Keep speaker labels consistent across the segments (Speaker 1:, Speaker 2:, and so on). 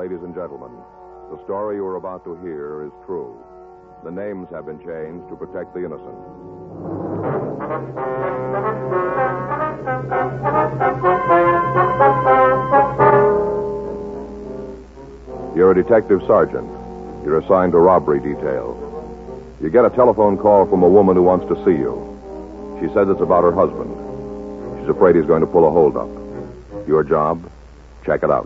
Speaker 1: ladies and gentlemen, the story you are about to hear is true. The names have been changed to protect the innocent. You're a detective sergeant. You're assigned to robbery detail. You get a telephone call from a woman who wants to see you. She says it's about her husband. She's afraid he's going to pull a holdup. Your job? Check it out.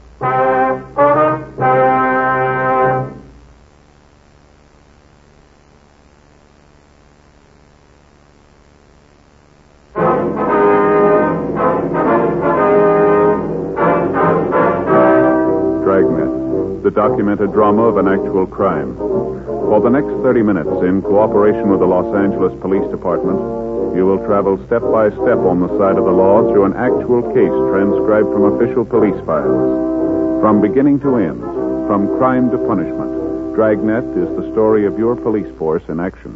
Speaker 2: Dragnet, the documented drama of an actual crime. For the next 30 minutes, in cooperation with the Los Angeles Police Department, you will travel step by step on the side of the law through an actual case transcribed from official police files. From beginning to end, from crime to punishment, Dragnet is the story of your police force in action.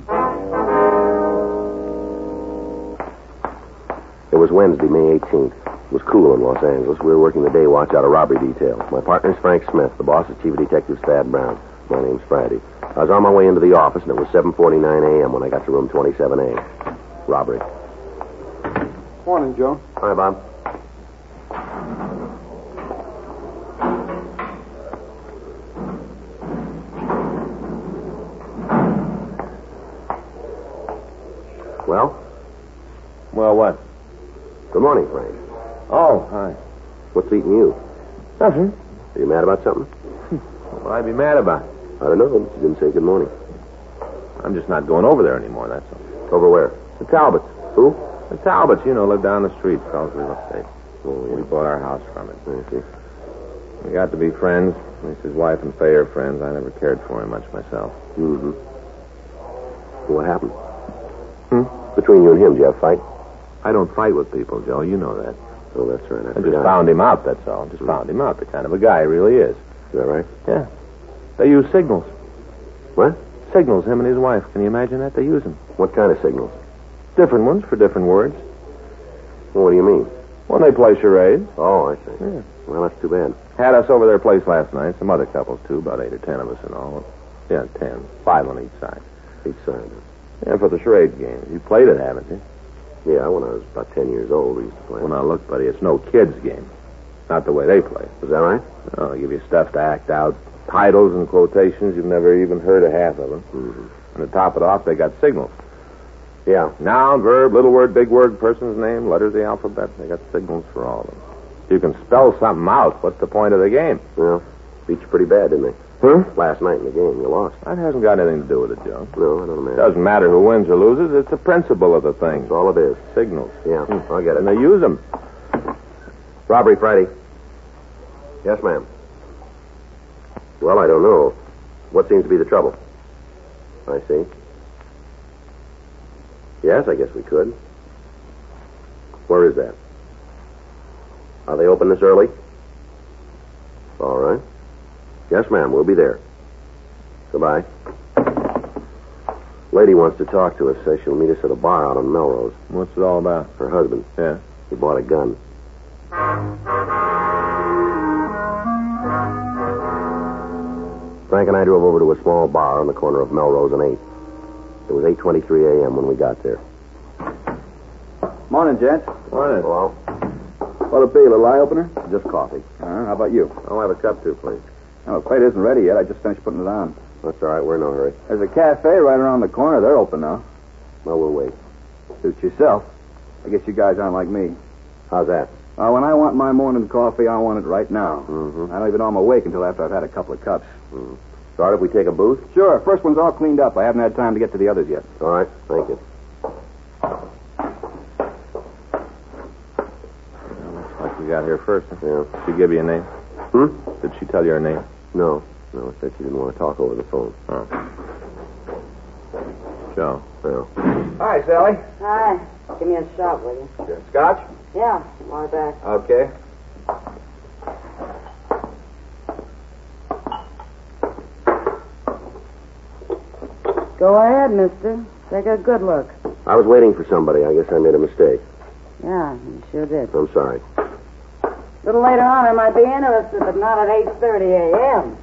Speaker 3: It was Wednesday, May 18th. It was cool in Los Angeles. We were working the day watch out of robbery detail. My partner's Frank Smith. The boss is Chief of Detectives Thad Brown. My name's Friday. I was on my way into the office, and it was 7:49 a.m. when I got to room 27A. Robbery.
Speaker 4: Morning, Joe.
Speaker 3: Hi, Bob. Well?
Speaker 4: Well, what?
Speaker 3: Good morning, Frank.
Speaker 4: Oh, hi.
Speaker 3: What's eating you?
Speaker 4: Nothing.
Speaker 3: Are you mad about something?
Speaker 4: What would I be mad about?
Speaker 3: I don't know. You didn't say good morning.
Speaker 4: I'm just not going over there anymore, that's all.
Speaker 3: Over where?
Speaker 4: The Talbots.
Speaker 3: Who?
Speaker 4: The Talbots, you know, live down the street, sells real estate.
Speaker 3: Oh,
Speaker 4: We
Speaker 3: yeah.
Speaker 4: bought our house from it.
Speaker 3: I see.
Speaker 4: We got to be friends. At least his wife and Faye are friends. I never cared for him much myself.
Speaker 3: Mm-hmm. What happened? Between you and him, did you have a fight?
Speaker 4: I don't fight with people, Joe. You know that.
Speaker 3: Oh, that's right. I
Speaker 4: I just
Speaker 3: forgot.
Speaker 4: found him out, that's all. Just found him out. The kind of a guy he really is.
Speaker 3: Is that right?
Speaker 4: Yeah. They use signals.
Speaker 3: What?
Speaker 4: Signals, him and his wife. Can you imagine that? They use them.
Speaker 3: What kind of signals?
Speaker 4: Different ones for different words.
Speaker 3: Well, what do you mean?
Speaker 4: When they play charades.
Speaker 3: Oh, I see.
Speaker 4: Yeah.
Speaker 3: Well, that's too bad.
Speaker 4: Had us over their place last night. Some other couples, too. About 8 or 10 of us in all. Yeah, 10. 5 on each side.
Speaker 3: Each side.
Speaker 4: Yeah, for the charade game. You played it, haven't you?
Speaker 3: Yeah, when I was about 10 years old, we used to play.
Speaker 4: Well, now, look, buddy, it's no kids' game. Not the way they play.
Speaker 3: Is that right?
Speaker 4: No, they give you stuff to act out. Titles and quotations. You've never even heard of half of them.
Speaker 3: Mm-hmm.
Speaker 4: And to top it off, they got signals.
Speaker 3: Yeah.
Speaker 4: Noun, verb, little word, big word, person's name, letters of the alphabet. They got signals for all of them. You can spell something out. What's the point of the game?
Speaker 3: Well, beat you pretty bad, didn't they?
Speaker 4: Huh?
Speaker 3: Last night in the game, you lost.
Speaker 4: That hasn't got anything to do with it, Joe.
Speaker 3: No, I don't
Speaker 4: It
Speaker 3: imagine.
Speaker 4: doesn't matter who wins or loses. It's the principle of the thing.
Speaker 3: That's all it is.
Speaker 4: Signals.
Speaker 3: Yeah, I'll get it.
Speaker 4: And they use them.
Speaker 3: Robbery Friday. Yes, ma'am. Well, I don't know. What seems to be the trouble? I see. Yes, I guess we could. Where is that? Are they open this early? All right. Yes, ma'am, we'll be there. Goodbye. Lady wants to talk to us. Says she'll meet us at a bar out on Melrose.
Speaker 4: What's it all about?
Speaker 3: Her husband.
Speaker 4: Yeah.
Speaker 3: He bought a gun. Frank and I drove over to a small bar on the corner of Melrose and 8th. It was 8:23 a.m. when we got there.
Speaker 5: Morning, gents.
Speaker 4: Morning.
Speaker 3: Hello?
Speaker 5: What'll it be, a little eye opener?
Speaker 3: Just coffee.
Speaker 5: How about you?
Speaker 4: I'll have a cup, too, please.
Speaker 5: Oh, the plate isn't ready yet. I just finished putting it on.
Speaker 3: That's all right. We're in no hurry.
Speaker 5: There's a cafe right around the corner. They're open now.
Speaker 3: Well, we'll wait.
Speaker 5: Suit yourself. I guess you guys aren't like me.
Speaker 3: How's that?
Speaker 5: When I want my morning coffee, I want it right now.
Speaker 3: Mm-hmm.
Speaker 5: I don't even know I'm awake until after I've had a couple of cups.
Speaker 3: Start if we take a booth?
Speaker 5: Sure. First one's all cleaned up. I haven't had time to get to the others yet.
Speaker 3: All right. Thank you.
Speaker 4: Looks like we got here first.
Speaker 3: Yeah.
Speaker 4: Did she give you a name? Did she tell you her name?
Speaker 3: No. No, said she didn't want to talk over the phone.
Speaker 4: Oh. Joe.
Speaker 3: Well,
Speaker 5: Hi, Sally.
Speaker 6: Hi. Give me a shot, will you?
Speaker 5: Scotch?
Speaker 6: Yeah, lie back.
Speaker 5: Okay.
Speaker 6: Go ahead, mister. Take a good look.
Speaker 3: I was waiting for somebody. I guess I made a mistake.
Speaker 6: Yeah, you sure did.
Speaker 3: I'm sorry.
Speaker 6: A little later on I might be interested, but not at 8:30 a.m.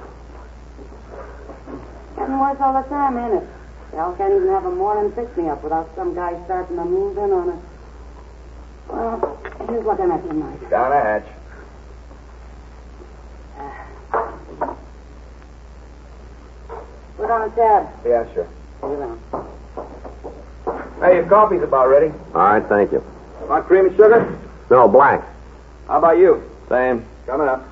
Speaker 6: Getting worse all the time, ain't it? Gal can't even have a morning pick-me-up without some guy starting to move in on her. Well, here's looking at tonight.
Speaker 5: Down the hatch.
Speaker 6: Put on a tab.
Speaker 5: Yeah, sure.
Speaker 6: Sit down.
Speaker 5: Hey, your coffee's about ready.
Speaker 3: All right, thank you.
Speaker 5: Want cream and sugar?
Speaker 3: No, black.
Speaker 5: How about you?
Speaker 4: Same.
Speaker 5: Coming up.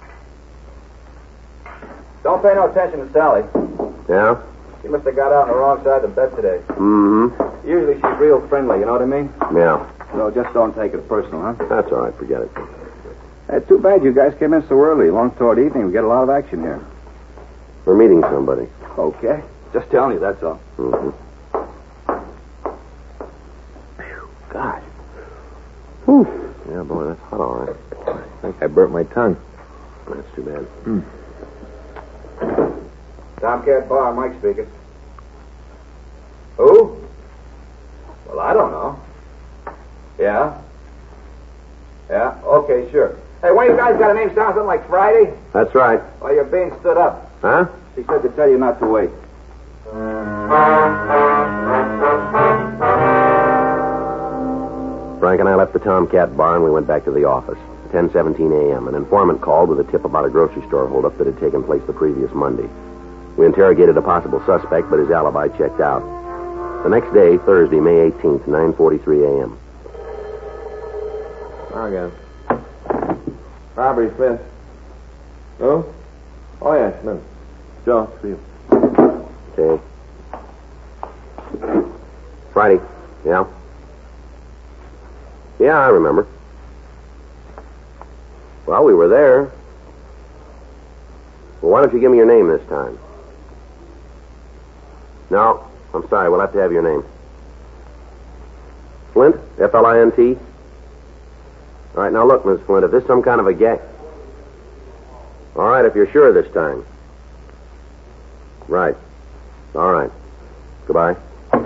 Speaker 5: Don't pay no attention to Sally.
Speaker 3: Yeah?
Speaker 5: She must have got out on the wrong side of the bed today.
Speaker 3: Mm-hmm.
Speaker 5: Usually she's real friendly, you know what I mean?
Speaker 3: Yeah.
Speaker 5: So just don't take it personal, huh?
Speaker 3: That's all right. Forget it.
Speaker 5: It's too bad you guys came in so early. Long toward evening, we get a lot of action here.
Speaker 3: We're meeting somebody.
Speaker 5: Okay. Just telling you, that's all.
Speaker 3: Mm-hmm. God. Whew. Yeah, boy, that's hot, all right.
Speaker 4: I think I burnt my tongue.
Speaker 3: That's too bad.
Speaker 5: Tomcat Bar, Mike speaking. Who? Well, I don't know. Yeah? Yeah? Okay, sure. Hey, one of you guys got a name sound something like Friday?
Speaker 3: That's right.
Speaker 5: Well, you're being stood up.
Speaker 3: Huh?
Speaker 5: She said to tell you not to wait.
Speaker 3: Frank and I left the Tomcat Bar and we went back to the office. 10:17 a.m. An informant called with a tip about a grocery store holdup that had taken place the previous Monday. We interrogated a possible suspect, but his alibi checked out. The next day, Thursday, May 18th, 9:43 a.m.
Speaker 4: Again. Robbery, Smith. Who? Oh, yeah, Smith. Joe, see you.
Speaker 3: Okay. Friday. Yeah? Yeah, I remember. Well, we were there. Well, why don't you give me your name this time? No, I'm sorry. We'll have to have your name. Flint? F-L-I-N-T? All right, now look, Miss Flint, if this is some kind of a gag... All right, if you're sure this time. Right. All right. Goodbye.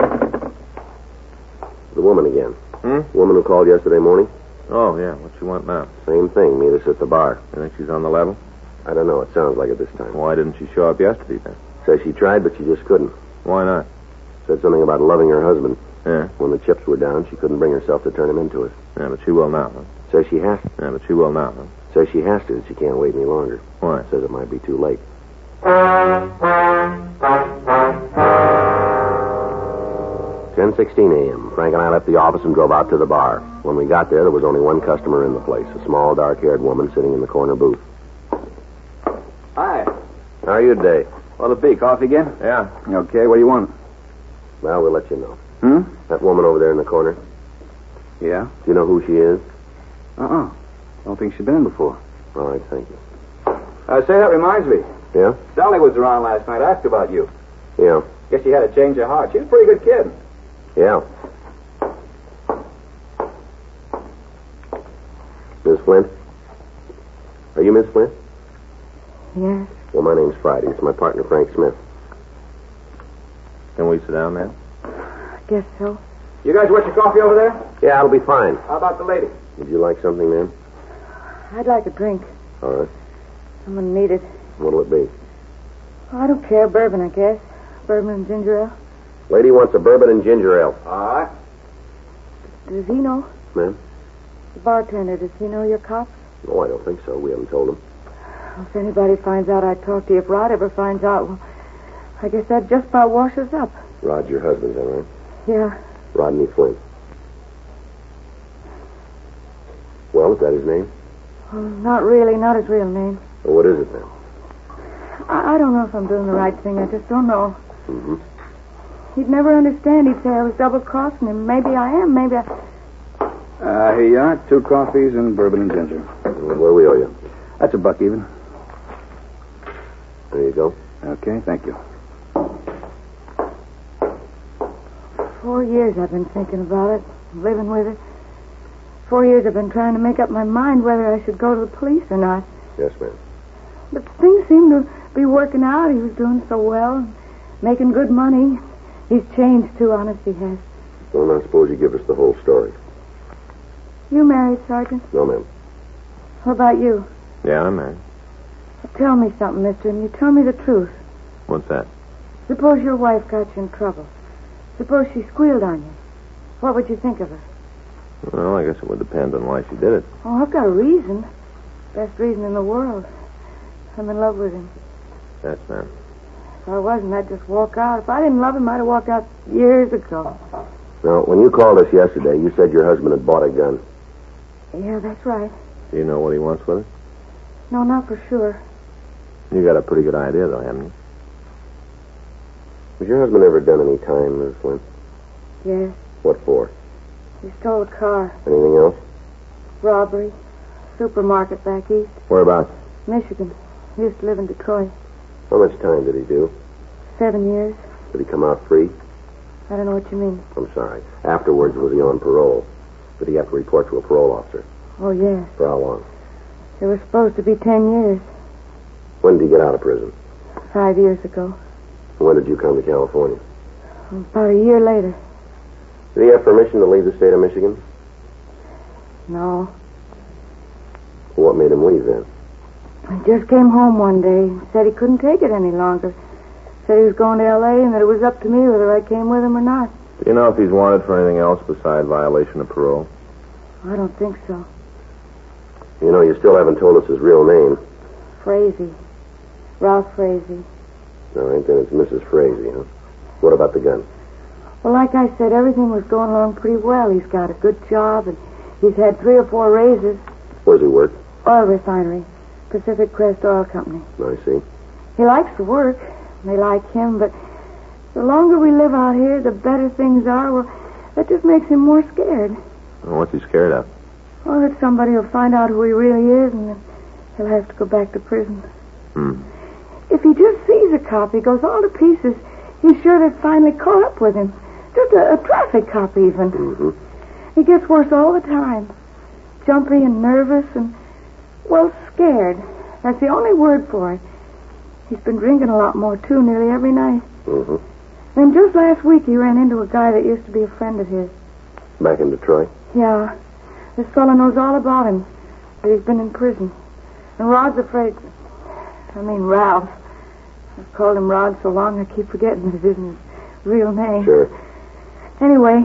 Speaker 3: The woman again.
Speaker 4: Hmm?
Speaker 3: The woman who called yesterday morning?
Speaker 4: Oh, yeah. What you want now?
Speaker 3: Same thing. Meet us at the bar.
Speaker 4: You think she's on the level?
Speaker 3: I don't know. It sounds like it this time.
Speaker 4: Why didn't she show up yesterday, then?
Speaker 3: Says she tried, but she just couldn't.
Speaker 4: Why not?
Speaker 3: Said something about loving her husband.
Speaker 4: Yeah.
Speaker 3: When the chips were down, she couldn't bring herself to turn him into us.
Speaker 4: Yeah, but she will now, huh?
Speaker 3: Says she has to.
Speaker 4: Yeah, but she will now, huh?
Speaker 3: Says she has to. She can't wait any longer.
Speaker 4: Why?
Speaker 3: Says it might be too late. 10:16 a.m. Frank and I left the office and drove out to the bar. When we got there was only one customer in the place, a small, dark-haired woman sitting in the corner booth.
Speaker 5: Hi.
Speaker 3: How are you today?
Speaker 5: What'll it be, coffee again?
Speaker 4: Yeah.
Speaker 5: Okay, what do you want?
Speaker 3: Well, we'll let you know.
Speaker 5: Hmm?
Speaker 3: That woman over there in the corner,
Speaker 5: Yeah?
Speaker 3: do you know who she is?
Speaker 5: Uh-uh. Don't think she's been in before.
Speaker 3: All right, thank you.
Speaker 5: Say, that reminds me.
Speaker 3: Yeah?
Speaker 5: Sally was around last night. I asked about you.
Speaker 3: Yeah.
Speaker 5: Guess she had a change of heart. She's a pretty good kid.
Speaker 3: Yeah. Miss Flint? Are you Miss Flint?
Speaker 6: Yes.
Speaker 3: Well, my name's Friday. It's my partner, Frank Smith.
Speaker 4: Can we sit down, man?
Speaker 6: I guess so.
Speaker 5: You guys want your coffee over there?
Speaker 3: Yeah, it'll be fine.
Speaker 5: How about the lady?
Speaker 3: Would you like something, ma'am?
Speaker 6: I'd like a drink.
Speaker 3: All right.
Speaker 6: I'm going to need it.
Speaker 3: What'll it be?
Speaker 6: Oh, I don't care. Bourbon, I guess. Bourbon and ginger ale.
Speaker 3: Lady wants a bourbon and ginger ale.
Speaker 5: All right.
Speaker 6: Does he know?
Speaker 3: Ma'am?
Speaker 6: The bartender, does he know you're cops?
Speaker 3: Oh, I don't think so. We haven't told him.
Speaker 6: Well, if anybody finds out I talked to you, if Rod ever finds out, well, I guess that just about washes up.
Speaker 3: Rod's your husband, is that right?
Speaker 6: Yeah.
Speaker 3: Rodney Flint. Well, is that his name?
Speaker 6: Well, not really. Not his real name.
Speaker 3: Well, what is it then?
Speaker 6: I don't know if I'm doing the right thing. I just don't know.
Speaker 3: Mm-hmm.
Speaker 6: He'd never understand. He'd say I was double-crossing him. Maybe I am. Maybe I...
Speaker 5: Here you are. 2 coffees and bourbon and ginger.
Speaker 3: What do we owe you?
Speaker 5: That's $1 even.
Speaker 3: There you go.
Speaker 5: Okay, thank you.
Speaker 6: 4 years I've been thinking about it, living with it. 4 years I've been trying to make up my mind whether I should go to the police or not.
Speaker 3: Yes, ma'am.
Speaker 6: But things seem to be working out. He was doing so well, making good money. He's changed, too, honest he has.
Speaker 3: Well, now suppose you give us the whole story.
Speaker 6: You married, Sergeant?
Speaker 3: No, ma'am.
Speaker 6: What about you?
Speaker 4: Yeah, I'm married.
Speaker 6: Well, tell me something, mister, and you tell me the truth.
Speaker 4: What's that?
Speaker 6: Suppose your wife got you in trouble. Suppose she squealed on you. What would you think of her?
Speaker 4: Well, I guess it would depend on why she did it.
Speaker 6: Oh, I've got a reason. Best reason in the world. I'm in love with him.
Speaker 4: Yes, ma'am.
Speaker 6: If I wasn't, I'd just walk out. If I didn't love him, I'd have walked out years ago.
Speaker 3: Now, when you called us yesterday, you said your husband had bought a gun.
Speaker 6: Yeah, that's right.
Speaker 4: Do you know what he wants with it?
Speaker 6: No, not for sure.
Speaker 4: You got a pretty good idea, though, haven't you?
Speaker 3: Has your husband ever done any time, Miss Flint?
Speaker 6: Yes.
Speaker 3: What for?
Speaker 6: He stole a car.
Speaker 3: Anything else?
Speaker 6: Robbery. Supermarket back east.
Speaker 3: Whereabouts?
Speaker 6: Michigan. He used to live in Detroit.
Speaker 3: How much time did he do?
Speaker 6: 7 years.
Speaker 3: Did he come out free?
Speaker 6: I don't know what you mean.
Speaker 3: I'm sorry. Afterwards, was he on parole? Did he have to report to a parole officer?
Speaker 6: Oh, yes.
Speaker 3: For how long?
Speaker 6: It was supposed to be 10 years.
Speaker 3: When did he get out of prison?
Speaker 6: 5 years ago.
Speaker 3: When did you come to California?
Speaker 6: About a year later.
Speaker 3: Did he have permission to leave the state of Michigan?
Speaker 6: No.
Speaker 3: Well, what made him leave then?
Speaker 6: He just came home one day. Said he couldn't take it any longer. Said he was going to L.A. and that it was up to me whether I came with him or not.
Speaker 4: Do you know if he's wanted for anything else besides violation of parole?
Speaker 6: I don't think so.
Speaker 3: You know, you still haven't told us his real name.
Speaker 6: Frazee. Ralph Frazee.
Speaker 3: All right, then it's Mrs. Frazee, huh? What about the gun?
Speaker 6: Well, like I said, everything was going along pretty well. He's got a good job, and he's had 3 or 4 raises.
Speaker 3: Where does he work?
Speaker 6: Oil refinery. Pacific Crest Oil Company.
Speaker 3: I see.
Speaker 6: He likes to work. They like him, but the longer we live out here, the better things are. Well, that just makes him more scared.
Speaker 4: Well, what's he scared of?
Speaker 6: Oh, that somebody will find out who he really is, and then he'll have to go back to prison. If he just sees a cop, he goes all to pieces. He's sure they've finally caught up with him. Just a traffic cop, even.
Speaker 3: Mm-hmm.
Speaker 6: He gets worse all the time. Jumpy and nervous and, well, scared. That's the only word for it. He's been drinking a lot more, too, nearly every night.
Speaker 3: Mm-hmm.
Speaker 6: Then just last week, he ran into a guy that used to be a friend of his.
Speaker 3: Back in Detroit?
Speaker 6: Yeah. This fellow knows all about him. That he's been in prison. And Rod's afraid... Ralph. I've called him Rod so long I keep forgetting that it isn't his real name.
Speaker 3: Sure.
Speaker 6: Anyway,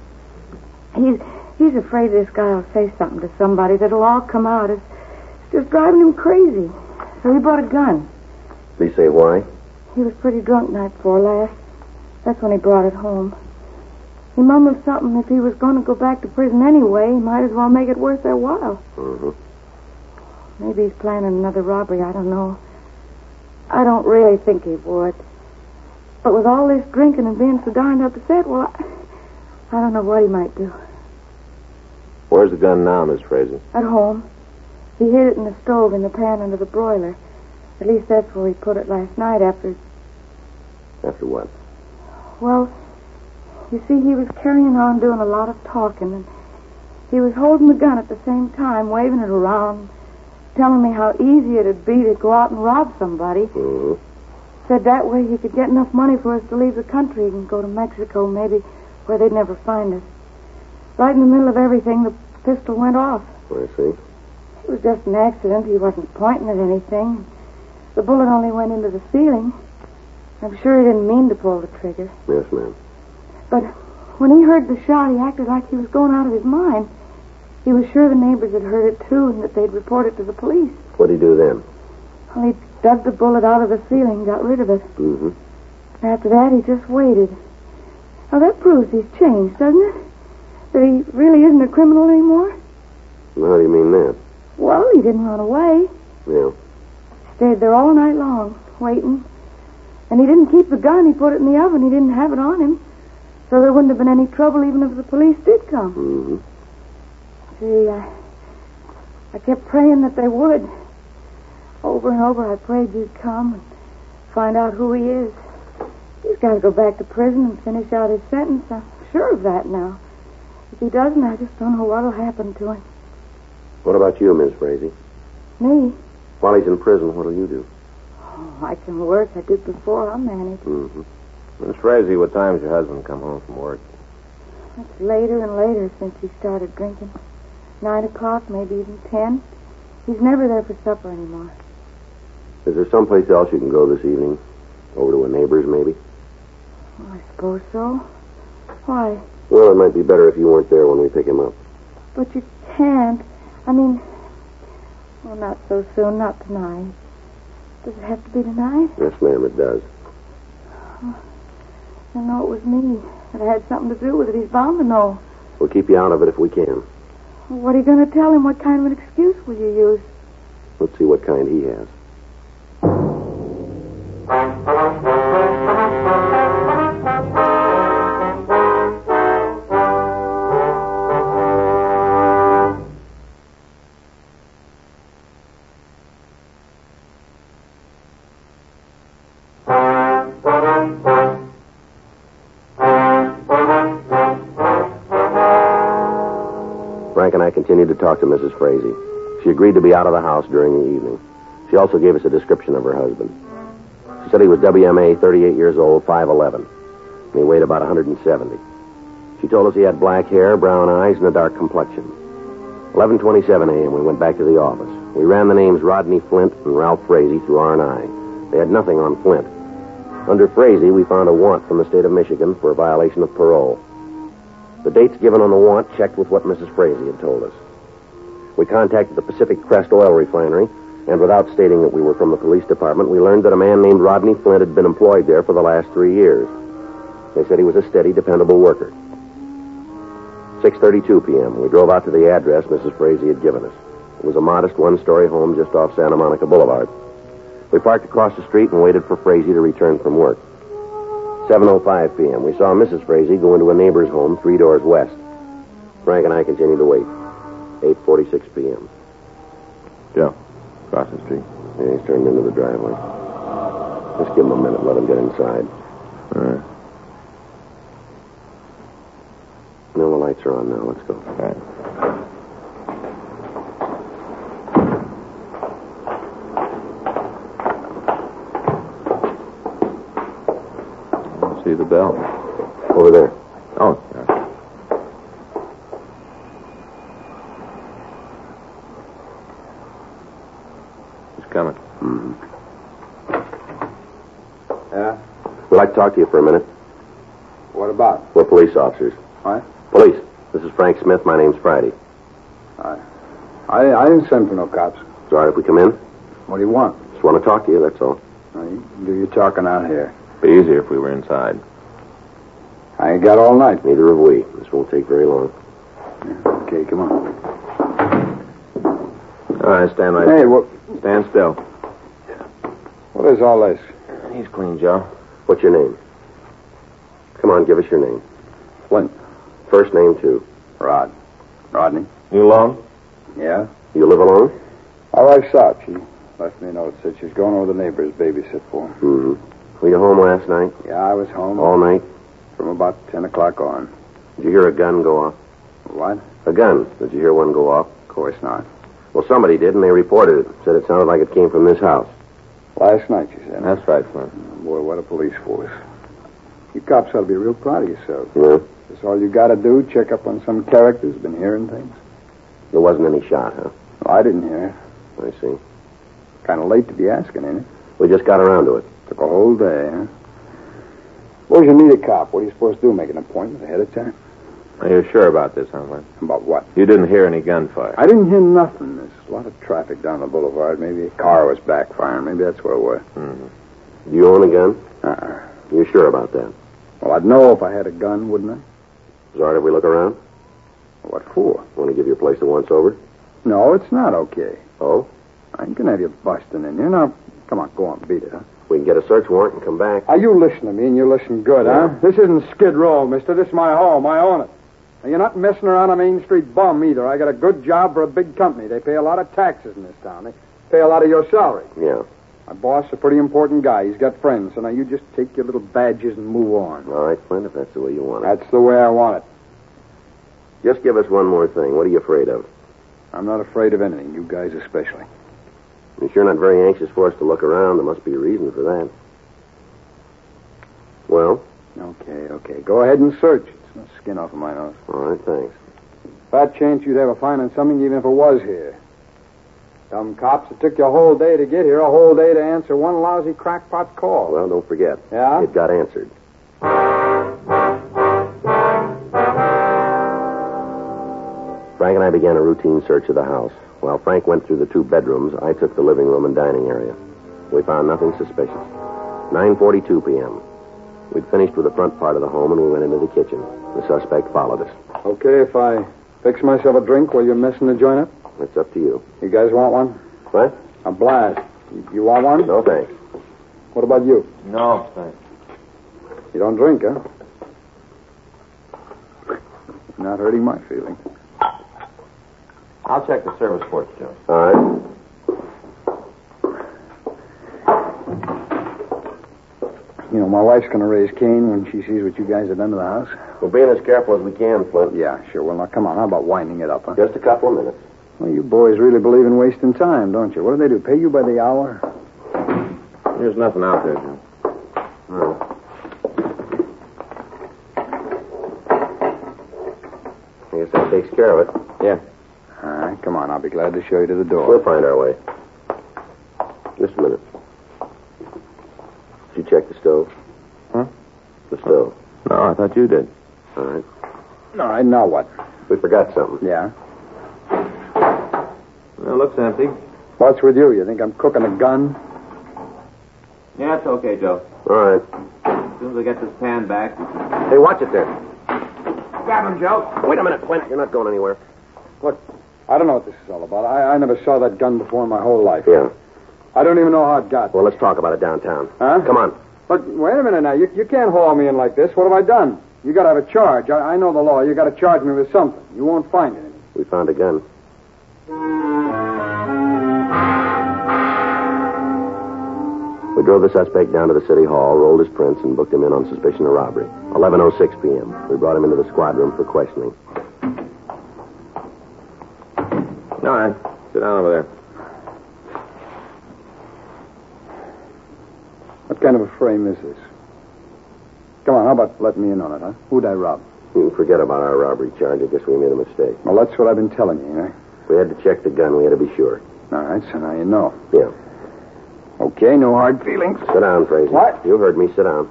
Speaker 6: he's afraid this guy will say something to somebody that'll all come out. It's just driving him crazy. So he bought a gun.
Speaker 3: Did he say why?
Speaker 6: He was pretty drunk night before last. That's when he brought it home. He mumbled something. If he was going to go back to prison anyway, he might as well make it worth their while.
Speaker 3: Mm-hmm.
Speaker 6: Maybe he's planning another robbery. I don't know. I don't really think he would. But with all this drinking and being so darned upset, well, I don't know what he might do.
Speaker 4: Where's the gun now, Miss Frazee?
Speaker 6: At home. He hid it in the stove in the pan under the broiler. At least that's where he put it last night after...
Speaker 3: After what?
Speaker 6: Well, you see, he was carrying on doing a lot of talking, and he was holding the gun at the same time, waving it around, telling me how easy it'd be to go out and rob somebody.
Speaker 3: Mm-hmm.
Speaker 6: Said that way he could get enough money for us to leave the country and go to Mexico, maybe where they'd never find us. Right in the middle of everything, the pistol went off.
Speaker 3: I see.
Speaker 6: It was just an accident. He wasn't pointing at anything. The bullet only went into the ceiling. I'm sure he didn't mean to pull the trigger.
Speaker 3: Yes, ma'am.
Speaker 6: But when he heard the shot, he acted like he was going out of his mind. He was sure the neighbors had heard it, too, and that they'd report it to the police.
Speaker 3: What'd he do then?
Speaker 6: Well, he dug the bullet out of the ceiling and got rid of it.
Speaker 3: Mm-hmm.
Speaker 6: After that, he just waited. Now, that proves he's changed, doesn't it? That he really isn't a criminal anymore?
Speaker 3: Well, how do you mean that?
Speaker 6: Well, he didn't run away.
Speaker 3: Yeah.
Speaker 6: Stayed there all night long, waiting. And he didn't keep the gun. He put it in the oven. He didn't have it on him. So there wouldn't have been any trouble even if the police did come.
Speaker 3: Mm-hmm.
Speaker 6: See, I kept praying that they would. Over and over, I prayed you'd come and find out who he is. He's got to go back to prison and finish out his sentence. I'm sure of that now. If he doesn't, I just don't know what'll happen to him.
Speaker 3: What about you, Miss Frazee?
Speaker 6: Me?
Speaker 3: While he's in prison, what'll you do?
Speaker 6: Oh, I can work. I did before. I'll manage.
Speaker 3: Mm-hmm.
Speaker 4: Miss Frazee, what time's your husband come home from work?
Speaker 6: It's later and later since he started drinking. 9 o'clock, maybe even 10. He's never there for supper anymore.
Speaker 3: Is there someplace else you can go this evening? Over to a neighbor's, maybe?
Speaker 6: Well, I suppose so. Why?
Speaker 3: Well, it might be better if you weren't there when we pick him up.
Speaker 6: But you can't. I mean, well, not so soon, not tonight. Does it have to be tonight?
Speaker 3: Yes, ma'am, it does.
Speaker 6: I know it was me. That I had something to do with it. He's bound to know.
Speaker 3: We'll keep you out of it if we can.
Speaker 6: Well, what are you going to tell him? What kind of an excuse will you use?
Speaker 3: Let's see what kind he has. Frank and I continued to talk to Mrs. Frazee. She agreed to be out of the house during the evening. She also gave us a description of her husband. She said he was WMA, 38 years old, 5'11", and he weighed about 170. She told us he had black hair, brown eyes, and a dark complexion. 11:27 a.m., we went back to the office. We ran the names Rodney Flint and Ralph Frazee through R&I. They had nothing on Flint. Under Frazee, we found a warrant from the state of Michigan for a violation of parole. The dates given on the warrant checked with what Mrs. Frazee had told us. We contacted the Pacific Crest Oil Refinery, and without stating that we were from the police department, we learned that a man named Rodney Flint had been employed there for the last 3 years. They said he was a steady, dependable worker. 6:32 p.m., we drove out to the address Mrs. Frazee had given us. It was a modest one-story home just off Santa Monica Boulevard. We parked across the street and waited for Frazee to return from work. 7:05 p.m., we saw Mrs. Frazee go into a neighbor's home 3 doors west. Frank and I continued to wait. 8:46 p.m.
Speaker 4: Joe, across the street.
Speaker 3: Yeah, he's turned into the driveway. Just give him a minute, let him get inside.
Speaker 4: All right.
Speaker 3: No, the lights are on now. Let's go.
Speaker 4: All right. See the bell?
Speaker 3: Over there.
Speaker 4: Oh, yeah. He's coming.
Speaker 3: Mm-hmm.
Speaker 5: Yeah?
Speaker 3: We'd like to talk to you for a minute.
Speaker 5: What about?
Speaker 3: We're police officers.
Speaker 5: What?
Speaker 3: Police. This is Frank Smith. My name's Friday.
Speaker 5: I didn't send for no cops.
Speaker 3: It's all right if we come in?
Speaker 5: What do you want?
Speaker 3: Just want to talk to you, that's all.
Speaker 5: You do your talking out here.
Speaker 4: Be easier if we were inside.
Speaker 5: I ain't got all night.
Speaker 3: Neither have we. This won't take very long.
Speaker 5: Okay, come on.
Speaker 4: All right, stand right
Speaker 5: Hey,
Speaker 4: there.
Speaker 5: what
Speaker 4: Stand still.
Speaker 5: is all this?
Speaker 4: He's clean, Joe.
Speaker 3: What's your name? Come on, give us your name.
Speaker 5: Flint.
Speaker 3: First name, too.
Speaker 5: Rodney.
Speaker 4: You alone?
Speaker 5: Yeah?
Speaker 3: You live alone?
Speaker 5: My wife's out. She left me a note. Said she's going over the neighbors babysit for her.
Speaker 3: Mm-hmm. Were you home last night?
Speaker 5: Yeah, I was home.
Speaker 3: All night?
Speaker 5: From about 10 o'clock on.
Speaker 3: Did you hear a gun go off?
Speaker 5: What?
Speaker 3: A gun. Did you hear one go off?
Speaker 5: Of course not.
Speaker 3: Well, somebody did, and they reported it. Said it sounded like it came from this house.
Speaker 5: Last night, she said.
Speaker 4: That's right, Flint.
Speaker 5: Boy, what a police force. You cops ought to be real proud of yourselves.
Speaker 3: Yeah?
Speaker 5: That's all you got to do, check up on some characters, been hearing things.
Speaker 3: There wasn't any shot, huh?
Speaker 5: Well, I didn't hear.
Speaker 3: I see.
Speaker 5: Kind of late to be asking, ain't it?
Speaker 3: We just got around to it.
Speaker 5: Took a whole day, huh? Suppose you need a cop. What are you supposed to do, make an appointment ahead of time?
Speaker 4: Are you sure about this, huh, Flint?
Speaker 5: About what?
Speaker 4: You didn't hear any gunfire.
Speaker 5: I didn't hear nothing. There's a lot of traffic down the boulevard. Maybe a car was backfiring. Maybe that's what it was.
Speaker 3: Do you own a gun?
Speaker 5: Uh-uh.
Speaker 3: You sure about that?
Speaker 5: Well, I'd know if I had a gun, wouldn't I?
Speaker 3: Is it all right if we look around?
Speaker 5: What for?
Speaker 3: Want to give your place a once-over?
Speaker 5: No, it's not okay.
Speaker 3: Oh?
Speaker 5: I ain't gonna have you busting in here. Now, come on, go on, beat it, huh?
Speaker 3: We can get a search warrant and come back.
Speaker 5: Now, you listen to me, and you listen good,
Speaker 3: Yeah.
Speaker 5: huh? This isn't Skid Row, mister. This is my home. I own it. And you're not messing around a Main Street bum, either. I got a good job for a big company. They pay a lot of taxes in this town. They pay a lot of your salary.
Speaker 3: Yeah.
Speaker 5: My boss is a pretty important guy. He's got friends. So now you just take your little badges and move on.
Speaker 3: All right, Flint, if that's the way you want it.
Speaker 5: That's the way I want it.
Speaker 3: Just give us one more thing. What are you afraid of?
Speaker 5: I'm not afraid of anything, you guys especially.
Speaker 3: You're sure not very anxious for us to look around. There must be a reason for that. Well?
Speaker 5: Okay. Go ahead and search. It's no skin off of my nose.
Speaker 3: All right, thanks.
Speaker 5: Fat chance you'd have a find on something even if it was here. Dumb cops, it took you a whole day to get here, a whole day to answer one lousy crackpot call.
Speaker 3: Well, don't forget.
Speaker 5: Yeah?
Speaker 3: It got answered. Frank and I began a routine search of the house. While Frank went through the 2 bedrooms, I took the living room and dining area. We found nothing suspicious. 9:42 p.m. We'd finished with the front part of the home, and we went into the kitchen. The suspect followed us.
Speaker 5: Okay, if I fix myself a drink while you're messing the joint up?
Speaker 3: It's up to you.
Speaker 5: You guys want one?
Speaker 3: What?
Speaker 5: A blast. You want one?
Speaker 3: No, thanks.
Speaker 5: What about you?
Speaker 4: No, thanks.
Speaker 5: You don't drink, huh? Not hurting my feelings.
Speaker 4: I'll check the service ports, Joe.
Speaker 3: All right.
Speaker 5: You know, my wife's going to raise Cain when she sees what you guys have done to the house.
Speaker 3: We're being as careful as we can, Flint.
Speaker 5: Yeah, sure. Well, now, come on. How about winding it up, huh?
Speaker 3: Just a couple of minutes.
Speaker 5: Well, you boys really believe in wasting time, don't you? What do they do? Pay you by the hour?
Speaker 4: There's nothing out there, Joe.
Speaker 3: I guess that takes care of it.
Speaker 4: Yeah.
Speaker 5: All right, come on. I'll be glad to show you to the door.
Speaker 3: We'll find our way. Just a minute. Did you check the stove?
Speaker 4: Huh?
Speaker 3: The stove.
Speaker 4: No, I thought you did.
Speaker 3: All right.
Speaker 5: All right, now what?
Speaker 3: We forgot something.
Speaker 5: Yeah?
Speaker 4: Well, it looks empty.
Speaker 5: What's with you? You think I'm cooking a gun?
Speaker 7: Yeah, it's okay, Joe.
Speaker 3: All right.
Speaker 7: As soon as I get this pan back.
Speaker 3: Hey, watch it there.
Speaker 7: Grab him, Joe.
Speaker 3: Wait a minute, Flint. You're not going anywhere.
Speaker 5: Look, I don't know what this is all about. I never saw that gun before in my whole life.
Speaker 3: Yeah.
Speaker 5: I don't even know how it got.
Speaker 3: Well, let's talk about it downtown.
Speaker 5: Huh?
Speaker 3: Come on.
Speaker 5: Look, wait a minute now. You can't haul me in like this. What have I done? You got to have a charge. I know the law. You got to charge me with something. You won't find it.
Speaker 3: We found a gun. We drove the suspect down to the city hall, rolled his prints, and booked him in on suspicion of robbery. 11:06 p.m. We brought him into the squad room for questioning.
Speaker 4: All right. Sit down over there.
Speaker 5: What kind of a frame is this? Come on, how about letting me in on it, huh? Who'd I rob?
Speaker 3: You can forget about our robbery charge. I guess we made a mistake.
Speaker 5: Well, that's what I've been telling you, eh?
Speaker 3: We had to check the gun. We had to be sure.
Speaker 5: All right, so now you know.
Speaker 3: Yeah.
Speaker 5: Okay, no hard feelings.
Speaker 3: Sit down, Fraser.
Speaker 5: What?
Speaker 3: You heard me. Sit down.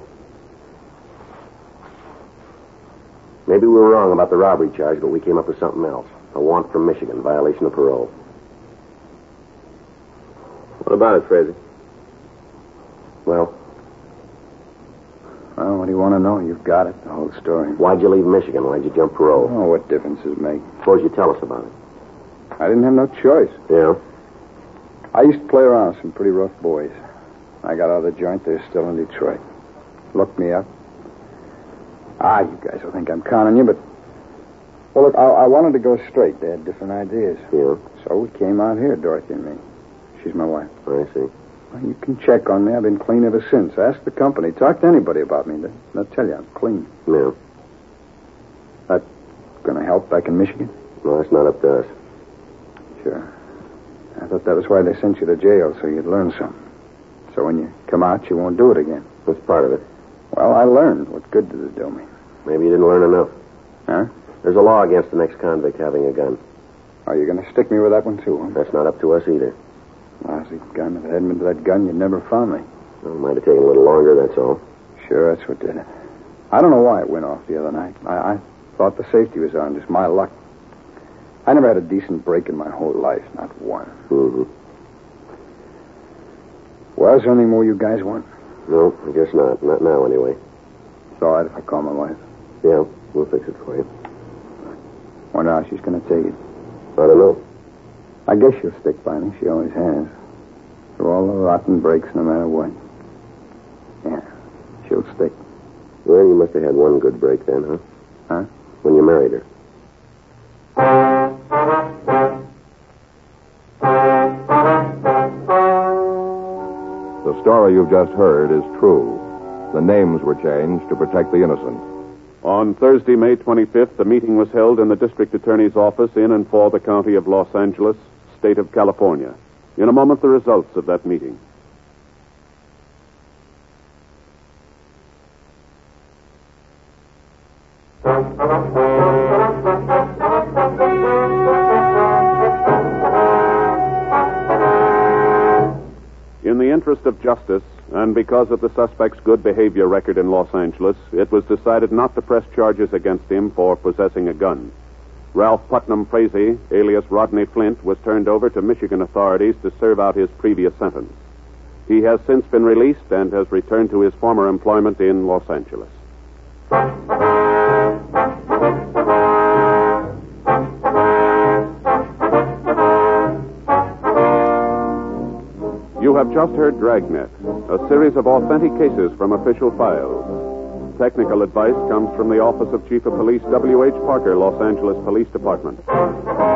Speaker 3: Maybe we were wrong about the robbery charge, but we came up with something else. A warrant from Michigan, violation of parole.
Speaker 4: What about it, Fraser?
Speaker 3: Well,
Speaker 5: What do you want to know? You've got it, the whole story.
Speaker 3: why'd you leave Michigan? Why'd you jump parole?
Speaker 5: Oh, what difference does it make?
Speaker 3: Suppose you tell us about it.
Speaker 5: I didn't have no choice.
Speaker 3: Yeah?
Speaker 5: I used to play around with some pretty rough boys. I got out of the joint. They're still in Detroit. Looked me up. You guys will think I'm conning you, but... Well, look, I wanted to go straight. They had different ideas.
Speaker 3: Yeah.
Speaker 5: So we came out here, Dorothy and me. She's my wife.
Speaker 3: I see.
Speaker 5: Well, you can check on me. I've been clean ever since. Ask the company. Talk to anybody about me. They'll tell you I'm clean.
Speaker 3: Yeah.
Speaker 5: That going to help back in Michigan?
Speaker 3: No, that's not up to us.
Speaker 5: Sure. I thought that was why they sent you to jail, so you'd learn something. So when you come out, you won't do it again.
Speaker 3: That's part of it.
Speaker 5: Well, I learned. What good did it do me?
Speaker 3: Maybe you didn't learn enough.
Speaker 5: Huh?
Speaker 3: There's a law against the ex-convict having a gun.
Speaker 5: Are you going to stick me with that one, too, huh?
Speaker 3: That's not up to us either.
Speaker 5: Lousy gun. If it hadn't been for that gun, you'd never found me.
Speaker 3: Well, it might have taken a little longer, that's all.
Speaker 5: Sure, that's what did it. I don't know why it went off the other night. I thought the safety was on, just my luck. I never had a decent break in my whole life, not one.
Speaker 3: Mm-hmm.
Speaker 5: Well, is there anything more you guys want?
Speaker 3: No, I guess not. Not now, anyway.
Speaker 5: It's all right if I call my wife.
Speaker 3: Yeah, we'll fix it for you.
Speaker 5: Wonder how she's going to take it.
Speaker 3: I don't know.
Speaker 5: I guess she'll stick by me. She always has. Through all the rotten breaks, no matter what. Yeah, she'll stick.
Speaker 3: Well, you must have had one good break then, huh?
Speaker 5: Huh?
Speaker 3: When you married her.
Speaker 1: The story you've just heard is true. The names were changed to protect the innocent.
Speaker 2: On Thursday, May 25th, a meeting was held in the district attorney's office in and for the county of Los Angeles, state of California. In a moment, the results of that meeting. the interest of justice, and because of the suspect's good behavior record in Los Angeles, it was decided not to press charges against him for possessing a gun. Ralph Putnam Frazee, alias Rodney Flint, was turned over to Michigan authorities to serve out his previous sentence. He has since been released and has returned to his former employment in Los Angeles. You have just heard Dragnet, a series of authentic cases from official files. Technical advice comes from the Office of Chief of Police W.H. Parker, Los Angeles Police Department.